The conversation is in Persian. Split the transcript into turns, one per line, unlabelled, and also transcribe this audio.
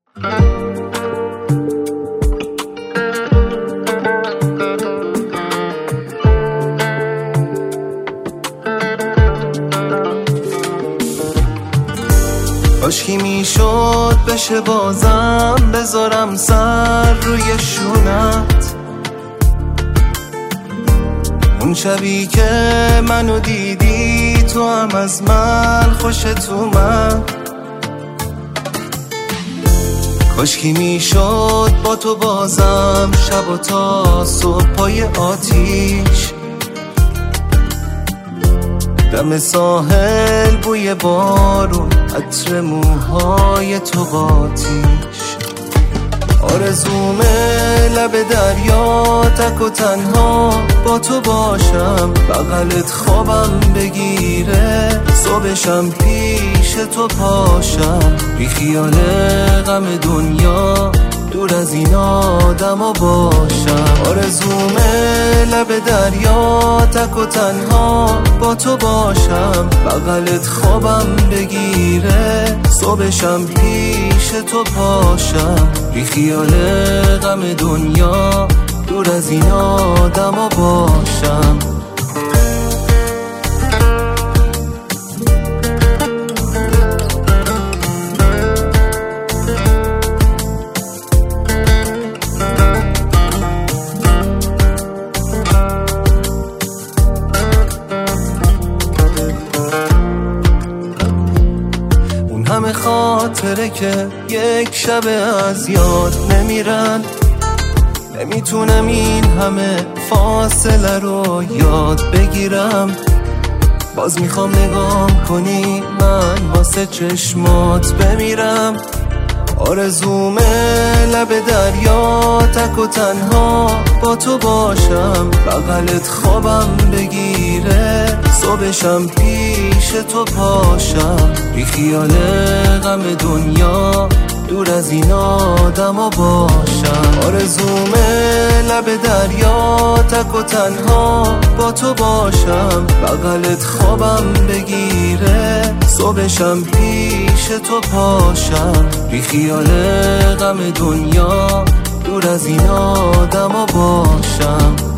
کاشکی میشد بشه بازم بذارم سر روی شونت، اون شبی که منو دیدی تو هم از من خوشت اومد. کاشکی میشد با تو بازم شب و تا صبح پای آتیش، دم ساحل بوی بارون عطر موهای تو باتیش. آرزومه لب دریا تک و تنها با تو باشم، بغلت خوابم بگیره صبحشم پیش تو پاشم، بی خیال غم دنیا دور از این آدما باشم. آرزومه لب دریا تک و تنها با تو باشم، بغلت خوابم بگیره صبحشم پیش تو پاشم، بی خیال غم دنیا دور از این آدما باشم. همه خاطره که یک شب از یاد نمیرن، نمیتونم این همه فاصله رو یاد بگیرم. باز میخوام نگاه کنی من واسه چشمات بمیرم. آرزومه لب دریا تک و تنها با تو باشم، بغلت خوابم بگیره صبحشم پیش تو پاشم، بی خیال غم دنیا دور از این آدما باشم. آرزومه لب دریا تک و تنها با تو باشم، بغلت خوابم بگیره صبحشم پیش تو پاشم، بی خیال غم دنیا دور از این آدما باشم.